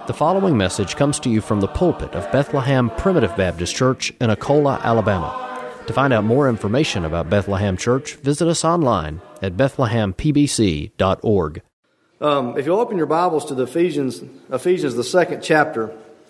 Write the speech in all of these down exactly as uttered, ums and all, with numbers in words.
The following message comes to you from the pulpit of Bethlehem Primitive Baptist Church in Akola, Alabama. To find out more information about Bethlehem Church, visit us online at bethlehem p b c dot org. Um, if you'll open your Bibles to the Ephesians, Ephesians, the second chapter.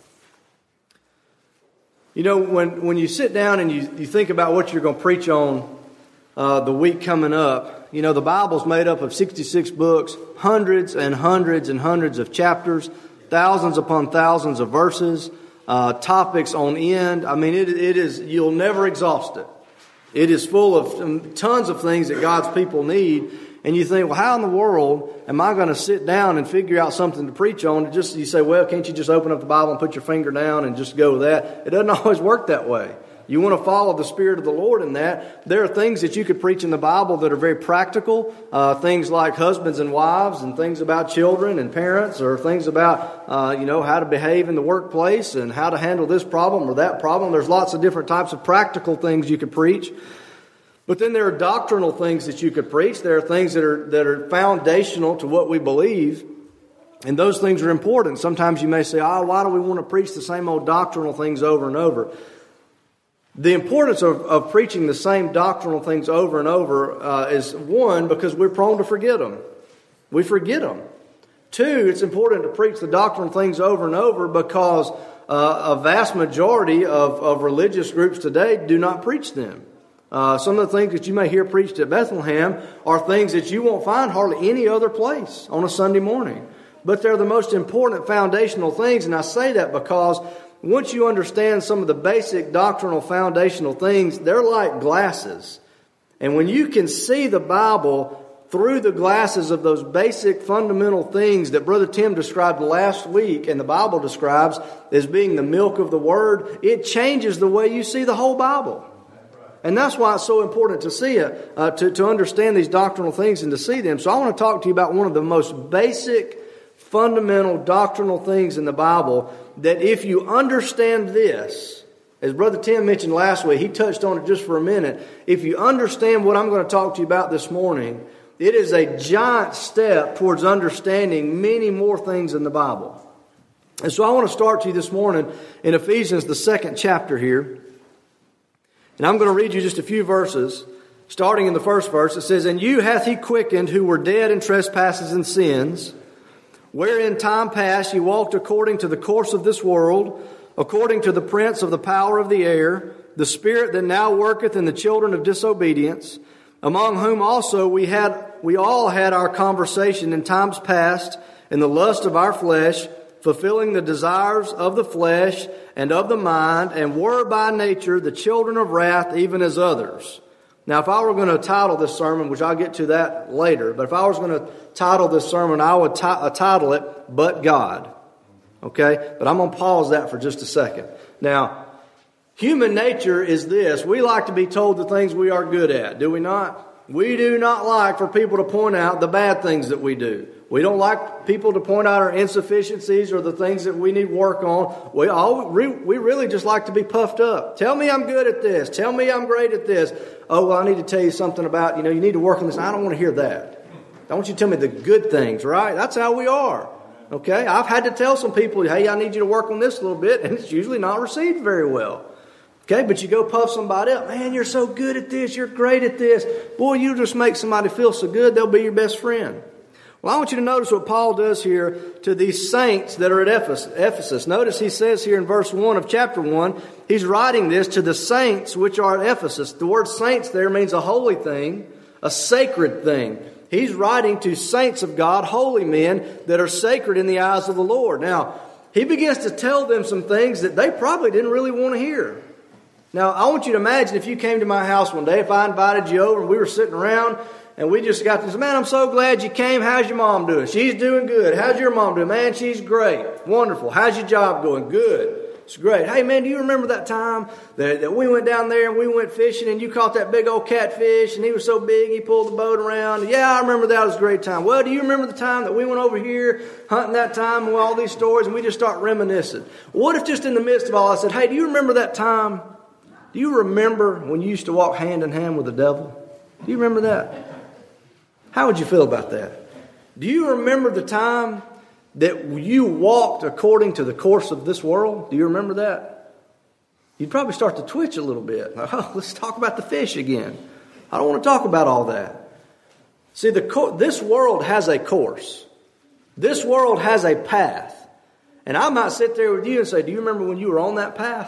You know, when, when you sit down and you, you think about what you're going to preach on uh, the week coming up, you know, the Bible's made up of sixty-six books, hundreds and hundreds and hundreds of chapters, thousands upon thousands of verses, uh, topics on end. I mean, it, it is, you'll never exhaust it. It is full of um, tons of things that God's people need. And you think, well, how in the world am I going to sit down and figure out something to preach on? Just you say, well, can't you just open up the Bible and put your finger down and just go with that? It doesn't always work that way. You want to follow the Spirit of the Lord in that. There are things that you could preach in the Bible that are very practical, uh, things like husbands and wives, and things about children and parents, or things about, uh, you know, how to behave in the workplace and how to handle this problem or that problem. There's lots of different types of practical things you could preach. But then there are doctrinal things that you could preach. There are things that are that are foundational to what we believe. And those things are important. Sometimes you may say, oh, why do we want to preach the same old doctrinal things over and over? The importance of, of preaching the same doctrinal things over and over uh, is, one, because we're prone to forget them. We forget them. Two, it's important to preach the doctrinal things over and over because uh, a vast majority of, of religious groups today do not preach them. Uh, some of the things that you may hear preached at Bethlehem are things that you won't find hardly any other place on a Sunday morning. But they're the most important foundational things, and I say that because once you understand some of the basic doctrinal foundational things, they're like glasses. And when you can see the Bible through the glasses of those basic fundamental things that Brother Tim described last week and the Bible describes as being the milk of the Word, it changes the way you see the whole Bible. And that's why it's so important to see it, uh, to, to understand these doctrinal things and to see them. So I want to talk to you about one of the most basic, fundamental doctrinal things in the Bible that if you understand this, as Brother Tim mentioned last week, he touched on it just for a minute. If you understand what I'm going to talk to you about this morning, it is a giant step towards understanding many more things in the Bible. And so I want to start to you this morning in Ephesians, the second chapter here. And I'm going to read you just a few verses. Starting in the first verse, it says, And you hath he quickened who were dead in trespasses and sins, wherein time past ye walked according to the course of this world, according to the prince of the power of the air, the spirit that now worketh in the children of disobedience, among whom also we had we all had our conversation in times past in the lust of our flesh, fulfilling the desires of the flesh and of the mind, and were by nature the children of wrath, even as others. Now, if I were going to title this sermon, which I'll get to that later, but if I was going to title this sermon, I would t- uh, title it, But God. Okay? But I'm going to pause that for just a second. Now, human nature is this. We like to be told the things we are good at, do we not? We do not like for people to point out the bad things that we do. We don't like people to point out our insufficiencies or the things that we need work on. We all we really just like to be puffed up. Tell me I'm good at this. Tell me I'm great at this. Oh, well, I need to tell you something about, you know, you need to work on this. I don't want to hear that. I want you to tell me the good things, right? That's how we are. Okay? I've had to tell some people, hey, I need you to work on this a little bit, and it's usually not received very well. Okay, but you go puff somebody up. Man, you're so good at this. You're great at this. Boy, you just make somebody feel so good, they'll be your best friend. Well, I want you to notice what Paul does here to these saints that are at Ephesus. Notice he says here in verse one of chapter one, he's writing this to the saints which are at Ephesus. The word saints there means a holy thing, a sacred thing. He's writing to saints of God, holy men that are sacred in the eyes of the Lord. Now, he begins to tell them some things that they probably didn't really want to hear. Now, I want you to imagine if you came to my house one day, if I invited you over and we were sitting around and we just got this, man, I'm so glad you came. How's your mom doing? She's doing good. How's your mom doing? Man, she's great. Wonderful. How's your job going? Good. It's great. Hey, man, do you remember that time that, that we went down there and we went fishing and you caught that big old catfish and he was so big he pulled the boat around? Yeah, I remember that. It was a great time. Well, do you remember the time that we went over here hunting that time and all these stories and we just start reminiscing? What if just in the midst of all I said, hey, do you remember that time? Do you remember when you used to walk hand in hand with the devil? Do you remember that? How would you feel about that? Do you remember the time that you walked according to the course of this world? Do you remember that? You'd probably start to twitch a little bit. Oh, let's talk about the fish again. I don't want to talk about all that. See, the co- this world has a course. This world has a path. And I might sit there with you and say, do you remember when you were on that path?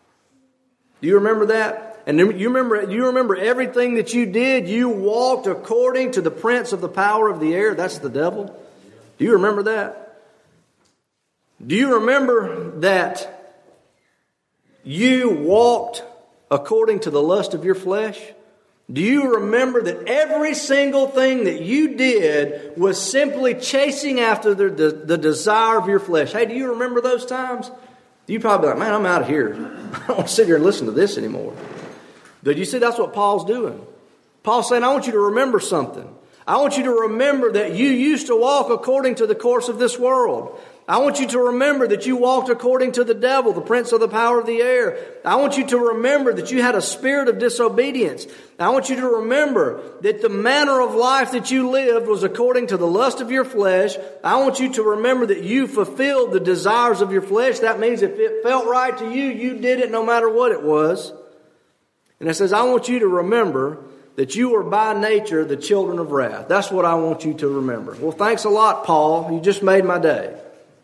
Do you remember that? And you remember, you remember everything that you did? You walked according to the prince of the power of the air. That's the devil. Do you remember that? Do you remember that you walked according to the lust of your flesh? Do you remember that every single thing that you did was simply chasing after the, the, the desire of your flesh? Hey, do you remember those times? You probably like, man, I'm out of here. I don't want to sit here and listen to this anymore. But you see, that's what Paul's doing. Paul's saying, I want you to remember something. I want you to remember that you used to walk according to the course of this world. I want you to remember that you walked according to the devil, the prince of the power of the air. I want you to remember that you had a spirit of disobedience. I want you to remember that the manner of life that you lived was according to the lust of your flesh. I want you to remember that you fulfilled the desires of your flesh. That means if it felt right to you, you did it no matter what it was. And it says, I want you to remember that you are by nature the children of wrath. That's what I want you to remember. Well, thanks a lot, Paul. You just made my day.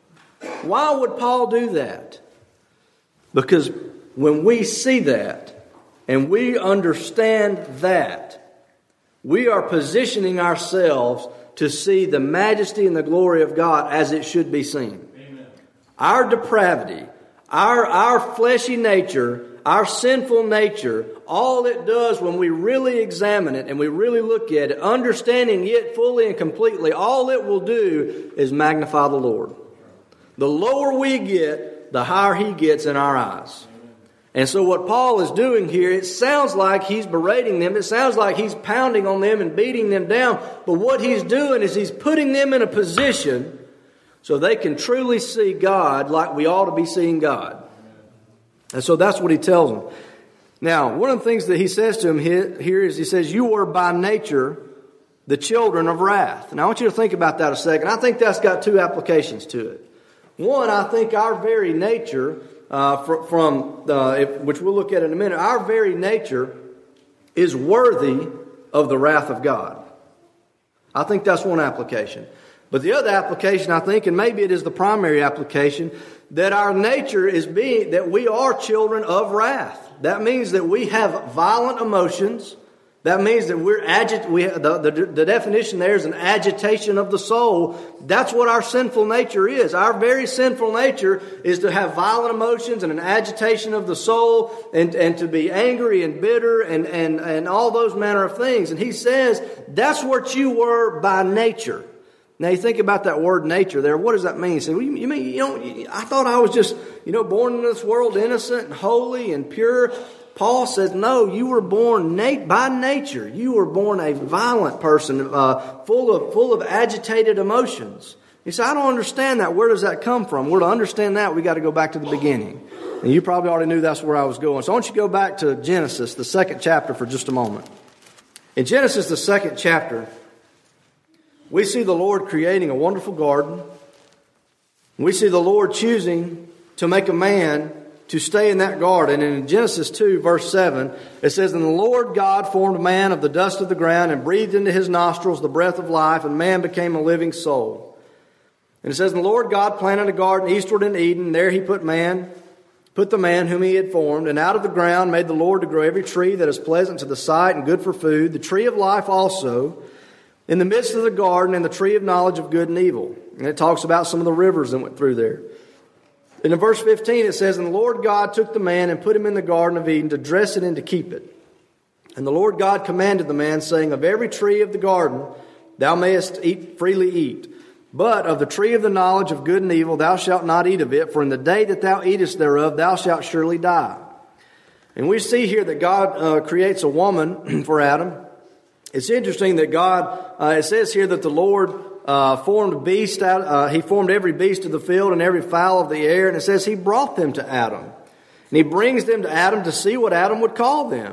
Why would Paul do that? Because when we see that and we understand that, we are positioning ourselves to see the majesty and the glory of God as it should be seen. Amen. Our depravity, our, our fleshy nature, our sinful nature, all it does when we really examine it and we really look at it, understanding it fully and completely, all it will do is magnify the Lord. The lower we get, the higher He gets in our eyes. And so what Paul is doing here, it sounds like he's berating them. It sounds like he's pounding on them and beating them down. But what he's doing is he's putting them in a position so they can truly see God like we ought to be seeing God. And so that's what he tells them. Now, one of the things that he says to them here is he says, you were by nature the children of wrath. And I want you to think about that a second. I think that's got two applications to it. One, I think our very nature, uh, fr- from uh, if, which we'll look at in a minute, our very nature is worthy of the wrath of God. I think that's one application. But the other application, I think, and maybe it is the primary application, that our nature is being that we are children of wrath. That means that we have violent emotions. That means that we're agit. We the, the the definition there is an agitation of the soul. That's what our sinful nature is. Our very sinful nature is to have violent emotions and an agitation of the soul, and, and to be angry and bitter and, and, and all those manner of things. And he says that's what you were by nature. Now you think about that word nature there. What does that mean? You say, well, you, you mean you know? I thought I was just you know born in this world innocent and holy and pure. Paul says, no, you were born nat- by nature. You were born a violent person, uh, full of full of agitated emotions. You say, I don't understand that. Where does that come from? Well, to understand that, we got to go back to the beginning. And you probably already knew that's where I was going. So I want you to go back to Genesis, the second chapter, for just a moment. In Genesis, the second chapter, we see the Lord creating a wonderful garden. We see the Lord choosing to make a man to stay in that garden. And in Genesis two, verse seven, it says, and the Lord God formed man of the dust of the ground and breathed into his nostrils the breath of life, and man became a living soul. And it says, and the Lord God planted a garden eastward in Eden. There he put man, put the man whom he had formed, and out of the ground made the Lord to grow every tree that is pleasant to the sight and good for food, the tree of life also, in the midst of the garden, and the tree of knowledge of good and evil. And it talks about some of the rivers that went through there. And in verse fifteen it says, and the Lord God took the man and put him in the garden of Eden to dress it and to keep it. And the Lord God commanded the man, saying, of every tree of the garden thou mayest eat, freely eat. But of the tree of the knowledge of good and evil thou shalt not eat of it, for in the day that thou eatest thereof thou shalt surely die. And we see here that God uh, creates a woman for Adam. It's interesting that God, uh, it says here that the Lord uh, formed beast out, uh, he formed every beast of the field and every fowl of the air. And it says he brought them to Adam. And he brings them to Adam to see what Adam would call them.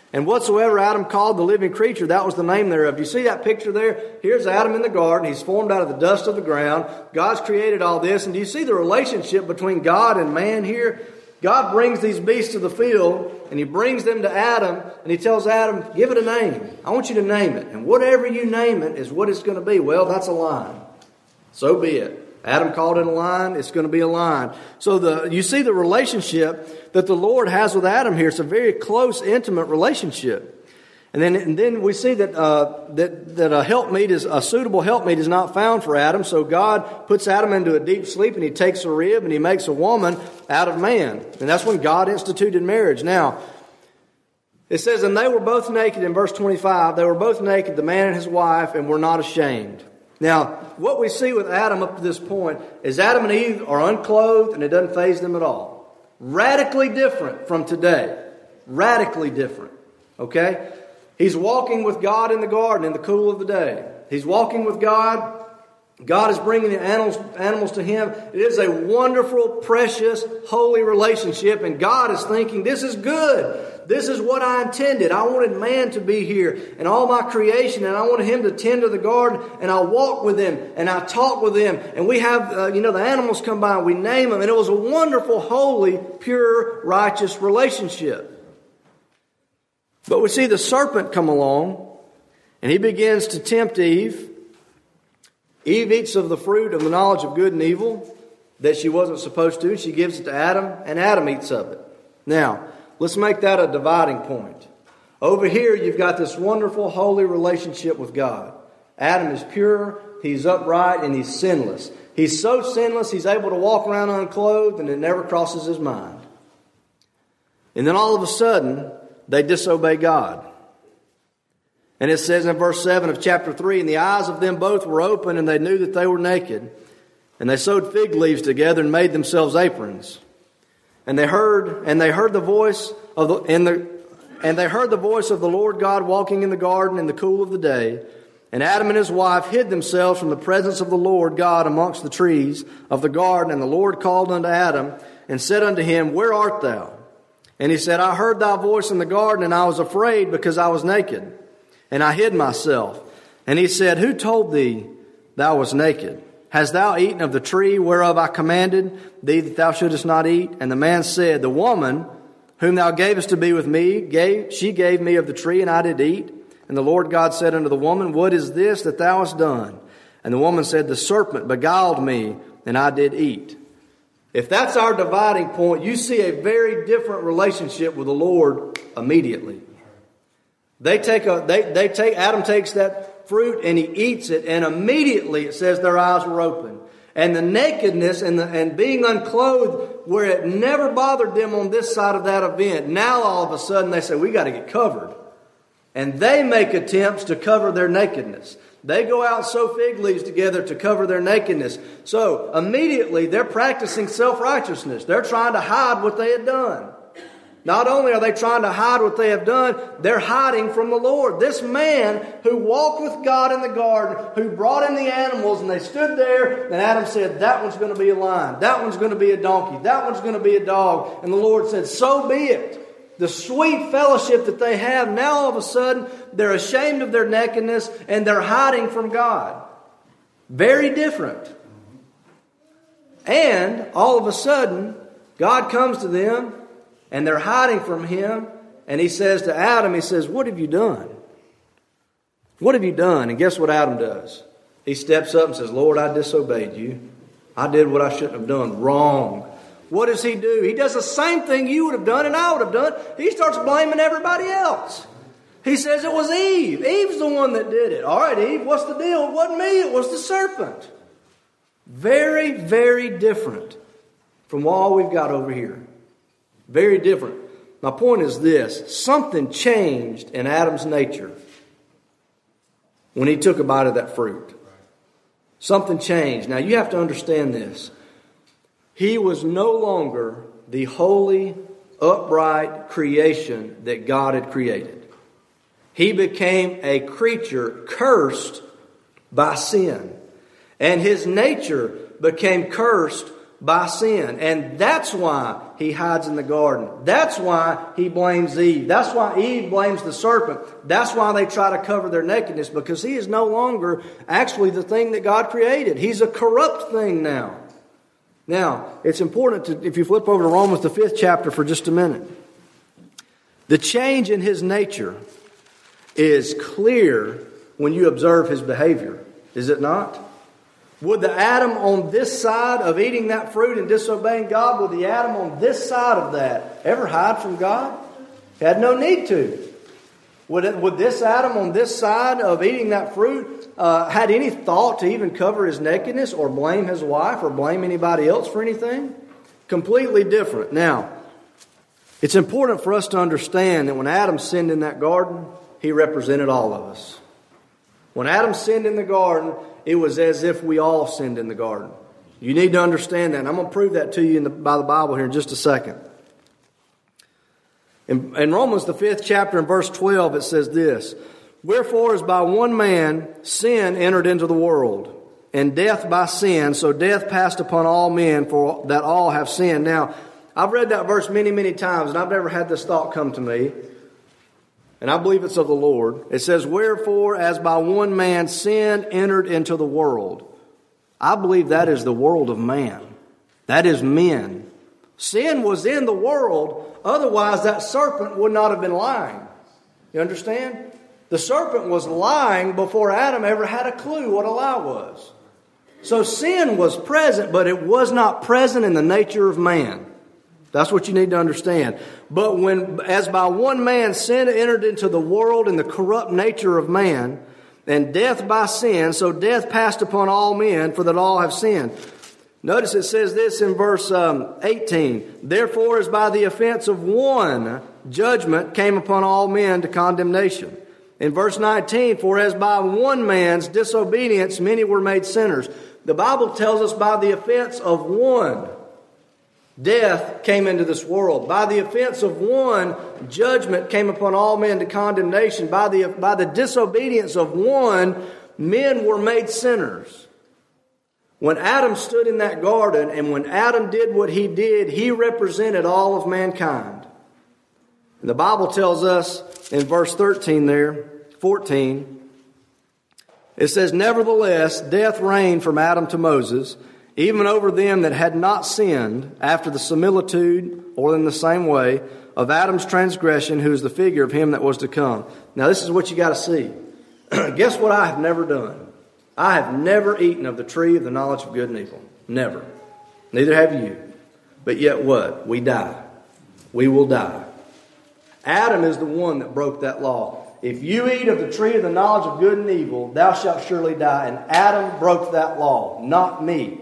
And whatsoever Adam called the living creature, that was the name thereof. Do you see that picture there? Here's Adam in the garden. He's formed out of the dust of the ground. God's created all this. And do you see the relationship between God and man here? God brings these beasts of the field, and He brings them to Adam, and He tells Adam, give it a name. I want you to name it. And whatever you name it is what it's going to be. Well, that's a lion. So be it. Adam called it a lion. It's going to be a lion. So the you see the relationship that the Lord has with Adam here. It's a very close, intimate relationship. And then, and then we see that uh, that that a helpmeet is a suitable helpmeet is not found for Adam. So God puts Adam into a deep sleep, and He takes a rib and He makes a woman out of man. And that's when God instituted marriage. Now, it says, and they were both naked in verse twenty-five. They were both naked, the man and his wife, and were not ashamed. Now, what we see with Adam up to this point is Adam and Eve are unclothed, and it doesn't faze them at all. Radically different from today. Radically different. Okay? He's walking with God in the garden in the cool of the day. He's walking with God. God is bringing the animals, animals to him. It is a wonderful, precious, holy relationship. And God is thinking, this is good. This is what I intended. I wanted man to be here and all my creation. And I wanted him to tend to the garden. And I walk with him and I talk with him. And we have, uh, you know, the animals come by and we name them. And it was a wonderful, holy, pure, righteous relationship. But we see the serpent come along, and he begins to tempt Eve. Eve eats of the fruit of the knowledge of good and evil that she wasn't supposed to. She gives it to Adam, and Adam eats of it. Now, let's make that a dividing point. Over here, you've got this wonderful, holy relationship with God. Adam is pure, he's upright, and he's sinless. He's so sinless, he's able to walk around unclothed, and it never crosses his mind. And then all of a sudden, they disobey God. And it says in verse seven of chapter three, and the eyes of them both were open, and they knew that they were naked. And they sewed fig leaves together and made themselves aprons. And they heard, and they heard the voice of the, and the, and they heard the voice of the Lord God walking in the garden in the cool of the day. And Adam and his wife hid themselves from the presence of the Lord God amongst the trees of the garden. And the Lord called unto Adam and said unto him, where art thou? And he said, I heard thy voice in the garden, and I was afraid because I was naked, and I hid myself. And he said, who told thee thou wast naked? Hast thou eaten of the tree whereof I commanded thee that thou shouldest not eat? And the man said, the woman whom thou gavest to be with me, gave, she gave me of the tree, and I did eat. And the Lord God said unto the woman, what is this that thou hast done? And the woman said, the serpent beguiled me, and I did eat. If that's our dividing point, you see a very different relationship with the Lord immediately. They take a, they, they take, Adam takes that fruit and he eats it, and immediately it says their eyes were open. And the nakedness and the, and being unclothed, where it never bothered them on this side of that event, now all of a sudden they say, we got to get covered. And they make attempts to cover their nakedness. They go out and sew fig leaves together to cover their nakedness. So immediately they're practicing self-righteousness. They're trying to hide what they had done. Not only are they trying to hide what they have done, they're hiding from the Lord. This man who walked with God in the garden, who brought in the animals, and they stood there, and Adam said, that one's going to be a lion. That one's going to be a donkey. That one's going to be a dog. And the Lord said, so be it. The sweet fellowship that they have, now all of a sudden, they're ashamed of their nakedness and they're hiding from God. Very different. And all of a sudden, God comes to them and they're hiding from Him. And He says to Adam, He says, what have you done? What have you done? And guess what Adam does? He steps up and says, Lord, I disobeyed you. I did what I shouldn't have done. Wrong. What does he do? He does the same thing you would have done and I would have done. He starts blaming everybody else. He says it was Eve. Eve's the one that did it. All right, Eve, what's the deal? It wasn't me. It was the serpent. Very, very different from all we've got over here. Very different. My point is this. Something changed in Adam's nature when he took a bite of that fruit. Something changed. Now, you have to understand this. He was no longer the holy, upright creation that God had created. He became a creature cursed by sin. And his nature became cursed by sin. And that's why he hides in the garden. That's why he blames Eve. That's why Eve blames the serpent. That's why they try to cover their nakedness, because he is no longer actually the thing that God created. He's a corrupt thing now. Now, it's important to, if you flip over to Romans, the fifth chapter, for just a minute. The change in his nature is clear when you observe his behavior. Is it not? Would the Adam on this side of eating that fruit and disobeying God, would the Adam on this side of that ever hide from God? He had no need to. Would, it, would this Adam on this side of eating that fruit uh, had any thought to even cover his nakedness or blame his wife or blame anybody else for anything? Completely different. Now, it's important for us to understand that when Adam sinned in that garden, he represented all of us. When Adam sinned in the garden, it was as if we all sinned in the garden. You need to understand that. And I'm going to prove that to you in the, by the Bible here in just a second. In, in Romans, the fifth chapter, in verse twelve, it says this: Wherefore, as by one man sin entered into the world, and death by sin, so death passed upon all men, for that all have sinned. Now, I've read that verse many, many times, and I've never had this thought come to me. And I believe it's of the Lord. It says, wherefore, as by one man sin entered into the world. I believe that is the world of man. That is men. Sin was in the world. Otherwise, that serpent would not have been lying. You understand? The serpent was lying before Adam ever had a clue what a lie was. So sin was present, but it was not present in the nature of man. That's what you need to understand. But when, as by one man sin entered into the world in the corrupt nature of man, and death by sin, so death passed upon all men, for that all have sinned. Notice it says this in verse um, eighteen. Therefore, as by the offense of one, judgment came upon all men to condemnation. In verse nineteen, for as by one man's disobedience many were made sinners. The Bible tells us by the offense of one, death came into this world. By the offense of one, judgment came upon all men to condemnation. By the, by the disobedience of one, men were made sinners. When Adam stood in that garden, and when Adam did what he did, he represented all of mankind. And the Bible tells us in verse thirteen there, fourteen, it says, nevertheless, death reigned from Adam to Moses, even over them that had not sinned, after the similitude, or in the same way, of Adam's transgression, who is the figure of him that was to come. Now this is what you got to see. Guess what I have never done? I have never eaten of the tree of the knowledge of good and evil. Never. Neither have you. But yet what? We die. We will die. Adam is the one that broke that law. If you eat of the tree of the knowledge of good and evil, thou shalt surely die. And Adam broke that law, not me.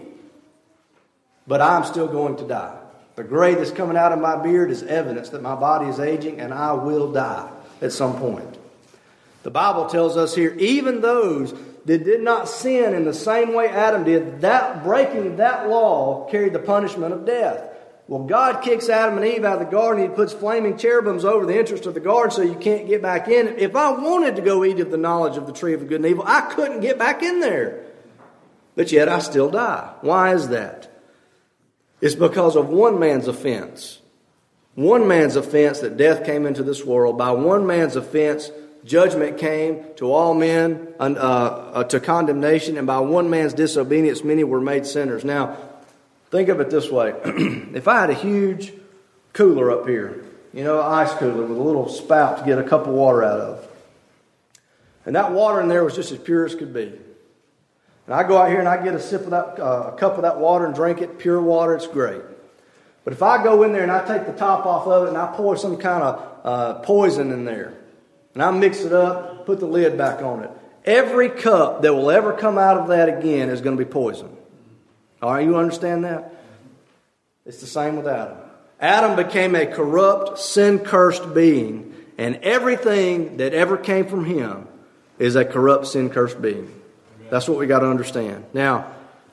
But I'm still going to die. The gray that's coming out of my beard is evidence that my body is aging, and I will die at some point. The Bible tells us here, even those that did not sin in the same way Adam did, that breaking that law carried the punishment of death. Well, God kicks Adam and Eve out of the garden. He puts flaming cherubims over the entrance of the garden so you can't get back in. If I wanted to go eat of the knowledge of the tree of good and evil, I couldn't get back in there. But yet I still die. Why is that? It's because of one man's offense. One man's offense that death came into this world. By one man's offense, judgment came to all men uh, uh, to condemnation. And by one man's disobedience, many were made sinners. Now, think of it this way. If I had a huge cooler up here, you know, an ice cooler with a little spout to get a cup of water out of, and that water in there was just as pure as could be, and I go out here and I get a sip of that, uh, a cup of that water and drink it, pure water, it's great. But if I go in there and I take the top off of it and I pour some kind of uh, poison in there, and I mix it up, put the lid back on it, every cup that will ever come out of that again is going to be poison. All right, you understand that? It's the same with Adam. Adam became a corrupt, sin-cursed being, and everything that ever came from him is a corrupt, sin-cursed being. That's what we got to understand. Now,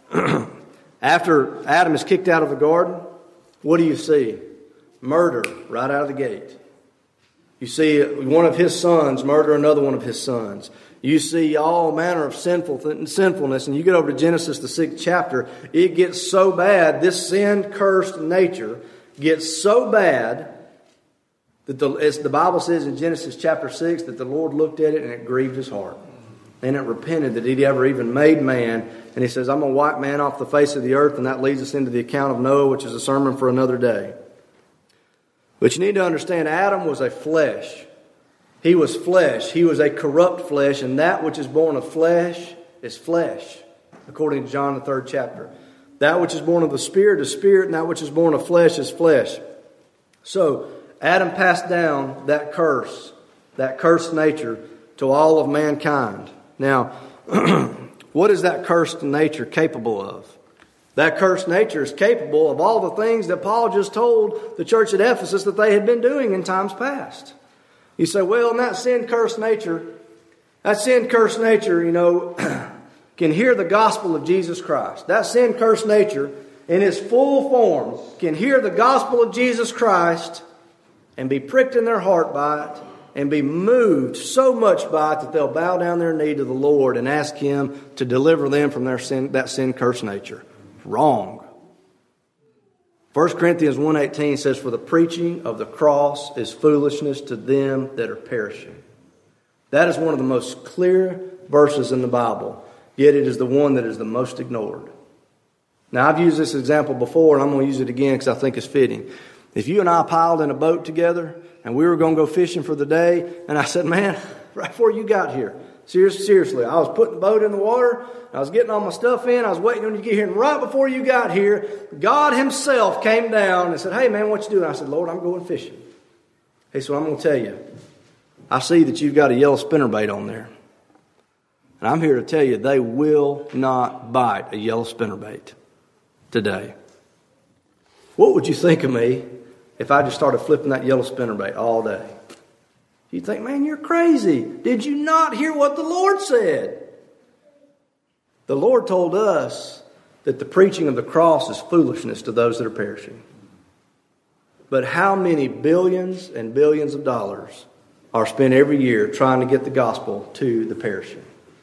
after Adam is kicked out of the garden, what do you see? Murder right out of the gate. You see one of his sons murder another one of his sons. You see all manner of sinful th- sinfulness, and you get over to Genesis, the sixth chapter, it gets so bad, this sin-cursed nature gets so bad that the, as the Bible says in Genesis chapter six, that the Lord looked at it and it grieved his heart. And it repented that he'd ever even made man. And he says, I'm going to wipe man off the face of the earth, and that leads us into the account of Noah, which is a sermon for another day. But you need to understand, Adam was a flesh. He was flesh. He was a corrupt flesh, and that which is born of flesh is flesh, according to John the third chapter. That which is born of the Spirit is spirit, and that which is born of flesh is flesh. So, Adam passed down that curse, that cursed nature, to all of mankind. Now, what is that cursed nature capable of? That cursed nature is capable of all the things that Paul just told the church at Ephesus that they had been doing in times past. You say, well, in that sin-cursed nature, that sin-cursed nature, you know, can hear the gospel of Jesus Christ. That sin-cursed nature, in its full form, can hear the gospel of Jesus Christ and be pricked in their heart by it and be moved so much by it that they'll bow down their knee to the Lord and ask Him to deliver them from their sin, that sin-cursed nature. Wrong. First Corinthians one eighteen says, for the preaching of the cross is foolishness to them that are perishing. That is one of the most clear verses in the Bible, yet it is the one that is the most ignored. Now, I've used this example before, and I'm going to use it again because I think it's fitting. If you and I piled in a boat together, and we were going to go fishing for the day, and I said, man, right before you got here, seriously, I was putting the boat in the water, I was getting all my stuff in, I was waiting on you to get here, and right before you got here, God Himself came down and said, hey man, what you doing? I said, Lord, I'm going fishing. He said, well, I'm going to tell you, I see that you've got a yellow spinnerbait on there. And I'm here to tell you, they will not bite a yellow spinnerbait today. What would you think of me if I just started flipping that yellow spinnerbait all day? You think, man, you're crazy. Did you not hear what the Lord said? The Lord told us that the preaching of the cross is foolishness to those that are perishing. But how many billions and billions of dollars are spent every year trying to get the gospel to the perishing?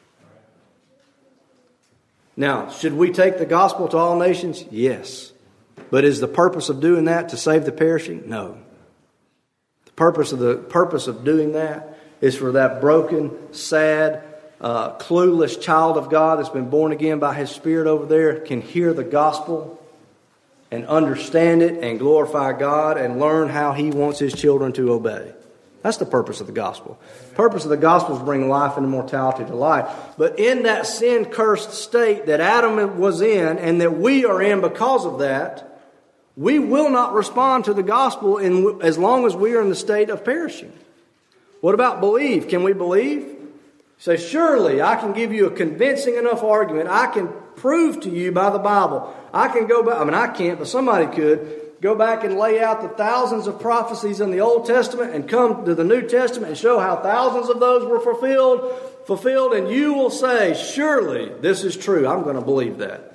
Now, should we take the gospel to all nations? Yes. But is the purpose of doing that to save the perishing? No. The purpose of the purpose of doing that is for that broken, sad, uh, clueless child of God that's been born again by His Spirit over there can hear the gospel and understand it and glorify God and learn how He wants His children to obey. That's the purpose of the gospel. The purpose of the gospel is to bring life and immortality to life. But in that sin-cursed state that Adam was in and that we are in because of that, we will not respond to the gospel in, as long as we are in the state of perishing. What about believe? Can we believe? Say, surely I can give you a convincing enough argument. I can prove to you by the Bible. I can go back. I mean, I can't, but somebody could. Go back and lay out the thousands of prophecies in the Old Testament and come to the New Testament and show how thousands of those were fulfilled, fulfilled, and you will say, surely this is true. I'm going to believe that.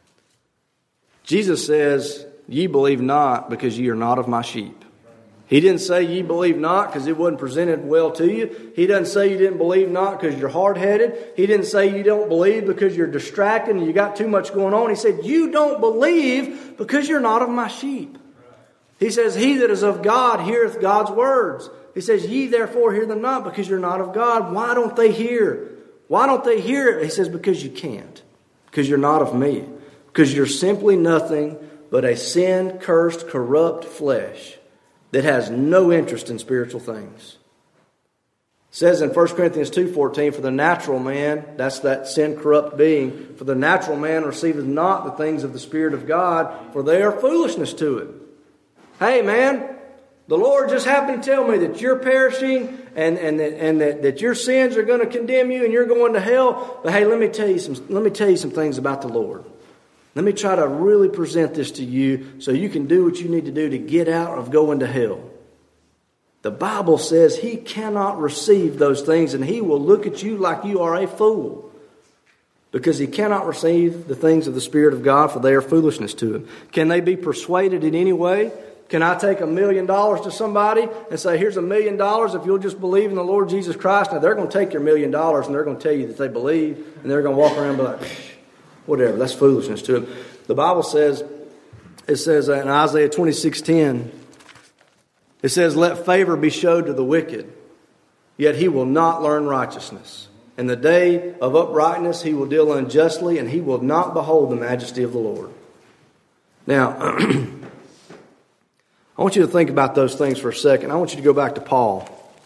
Jesus says, ye believe not because ye are not of my sheep. He didn't say ye believe not because it wasn't presented well to you. He doesn't say you didn't believe not because you're hard-headed. He didn't say you don't believe because you're distracted and you got too much going on. He said you don't believe because you're not of my sheep. He says, he that is of God heareth God's words. He says, ye therefore hear them not because you're not of God. Why don't they hear? Why don't they hear it? He says, because you can't. Because you're not of me. Because you're simply nothing but a sin-cursed, corrupt flesh that has no interest in spiritual things. It says in First Corinthians two fourteen, for the natural man, that's that sin-corrupt being, for the natural man receiveth not the things of the Spirit of God, for they are foolishness to him. Hey man, the Lord just happened to tell me that you're perishing and, and, that, and that, that your sins are going to condemn you and you're going to hell. But hey, let me tell you some let me tell you some things about the Lord. Let me try to really present this to you so you can do what you need to do to get out of going to hell. The Bible says He cannot receive those things and He will look at you like you are a fool. Because He cannot receive the things of the Spirit of God, for they are foolishness to Him. Can they be persuaded in any way? Can I take a million dollars to somebody and say, here's a million dollars if you'll just believe in the Lord Jesus Christ? Now, they're going to take your million dollars and they're going to tell you that they believe, and they're going to walk around and be like, whatever, that's foolishness to them. The Bible says, it says in Isaiah twenty-six ten, it says, let favor be showed to the wicked, yet he will not learn righteousness. In the day of uprightness he will deal unjustly, and he will not behold the majesty of the Lord. Now, I want you to think about those things for a second. I want you to go back to Paul.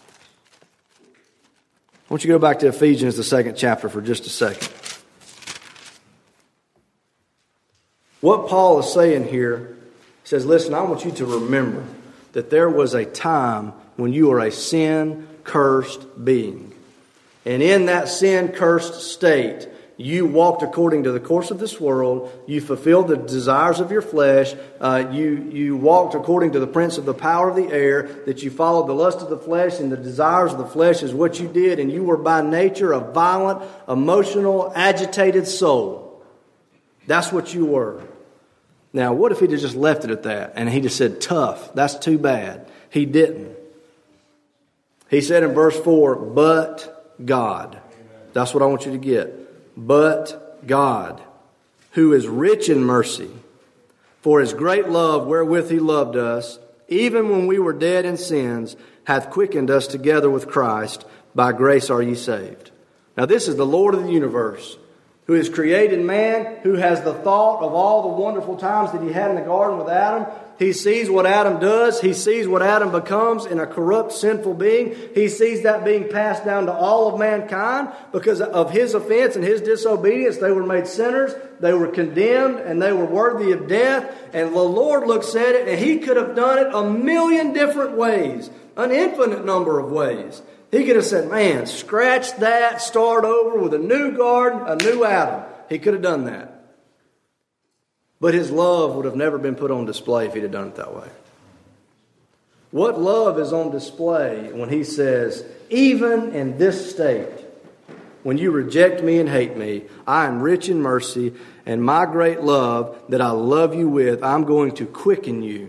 I want you to go back to Ephesians, the second chapter, for just a second. What Paul is saying here, he says, listen, I want you to remember that there was a time when you were a sin-cursed being. And in that sin-cursed state, you walked according to the course of this world. You fulfilled the desires of your flesh. Uh, you, you walked according to the prince of the power of the air. That you followed the lust of the flesh, and the desires of the flesh is what you did. And you were by nature a violent, emotional, agitated soul. That's what you were. Now, what if he had just left it at that? And he just said, tough. That's too bad. He didn't. He said in verse four, but God. That's what I want you to get. But God, who is rich in mercy, for his great love wherewith he loved us, even when we were dead in sins, hath quickened us together with Christ. By grace are ye saved. Now this is the Lord of the universe, who has created man, who has the thought of all the wonderful times that he had in the garden with Adam. He sees what Adam does. He sees what Adam becomes in a corrupt, sinful being. He sees that being passed down to all of mankind because of his offense and his disobedience. They were made sinners. They were condemned and they were worthy of death. And the Lord looks at it and he could have done it a million different ways, an infinite number of ways. He could have said, man, scratch that, start over with a new garden, a new Adam. He could have done that. But his love would have never been put on display if he'd have done it that way. What love is on display when he says, even in this state, when you reject me and hate me, I am rich in mercy, and my great love that I love you with, I'm going to quicken you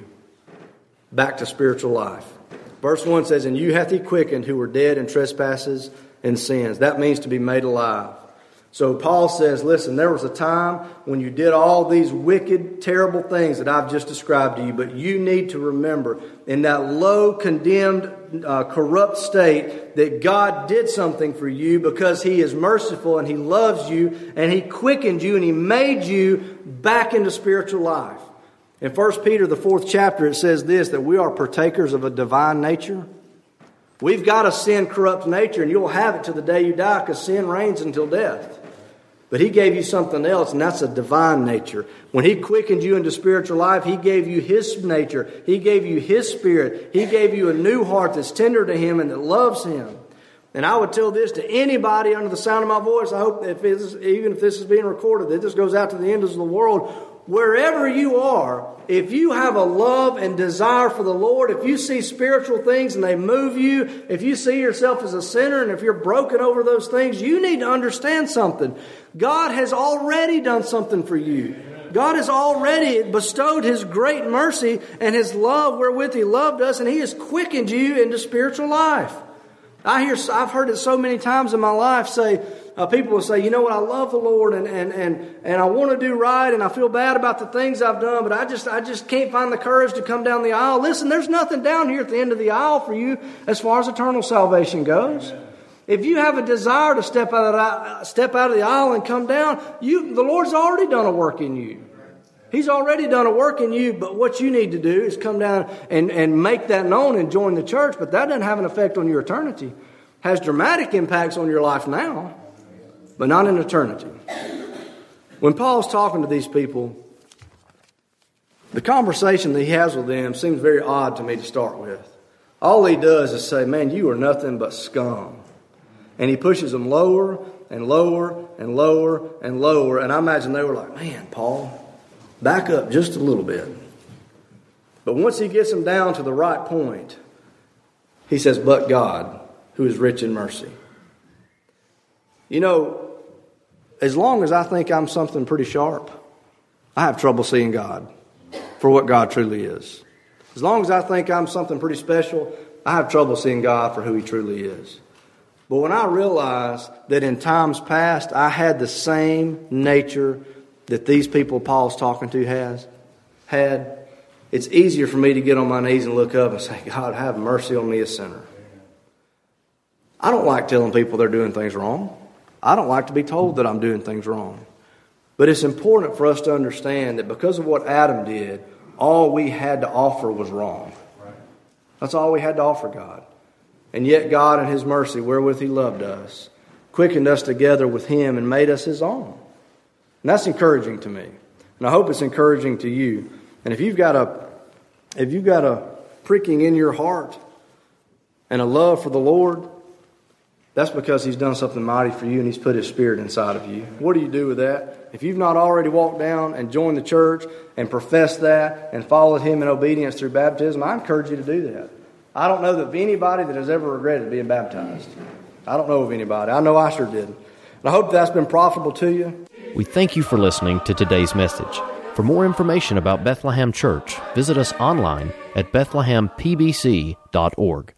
back to spiritual life. Verse one says, and you hath he quickened who were dead in trespasses and sins. That means to be made alive. So Paul says, listen, there was a time when you did all these wicked, terrible things that I've just described to you. But you need to remember, in that low, condemned, uh, corrupt state, that God did something for you because he is merciful and he loves you and he quickened you and he made you back into spiritual life. In First Peter, the fourth chapter, it says this, that we are partakers of a divine nature. We've got a sin-corrupt nature, and you'll have it to the day you die because sin reigns until death. But he gave you something else, and that's a divine nature. When he quickened you into spiritual life, he gave you his nature. He gave you his spirit. He gave you a new heart that's tender to him and that loves him. And I would tell this to anybody under the sound of my voice. I hope that if it's, even if this is being recorded, that this goes out to the ends of the world. Wherever you are, if you have a love and desire for the Lord, if you see spiritual things and they move you, if you see yourself as a sinner and if you're broken over those things, you need to understand something. God has already done something for you. God has already bestowed his great mercy and his love wherewith he loved us, and he has quickened you into spiritual life. I hear, I've heard it so many times in my life say, Uh, people will say, you know what, I love the Lord and, and, and, and I want to do right and I feel bad about the things I've done, but I just I just can't find the courage to come down the aisle. Listen, there's nothing down here at the end of the aisle for you as far as eternal salvation goes. If you have a desire to step out of the, step out of the aisle and come down, you the Lord's already done a work in you. He's already done a work in you, but what you need to do is come down and, and make that known and join the church, but that doesn't have an effect on your eternity. It has dramatic impacts on your life now, but not in eternity. When Paul's talking to these people, the conversation that he has with them seems very odd to me to start with. All he does is say, man, you are nothing but scum. And he pushes them lower and lower and lower and lower. And I imagine they were like, man, Paul, back up just a little bit. But once he gets them down to the right point, he says, but God, who is rich in mercy. You know, as long as I think I'm something pretty sharp, I have trouble seeing God for what God truly is. As long as I think I'm something pretty special, I have trouble seeing God for who He truly is. But when I realized that in times past I had the same nature that these people Paul's talking to has had, it's easier for me to get on my knees and look up and say, God, have mercy on me, a sinner. I don't like telling people they're doing things wrong. I don't like to be told that I'm doing things wrong. But it's important for us to understand that because of what Adam did, all we had to offer was wrong. That's all we had to offer God. And yet God, in His mercy, wherewith He loved us, quickened us together with Him and made us His own. And that's encouraging to me. And I hope it's encouraging to you. And if you've got a, if you've got a pricking in your heart and a love for the Lord, that's because He's done something mighty for you and He's put His Spirit inside of you. What do you do with that? If you've not already walked down and joined the church and professed that and followed Him in obedience through baptism, I encourage you to do that. I don't know of anybody that has ever regretted being baptized. I don't know of anybody. I know I sure did. And I hope that's been profitable to you. We thank you for listening to today's message. For more information about Bethlehem Church, visit us online at bethlehem p b c dot org.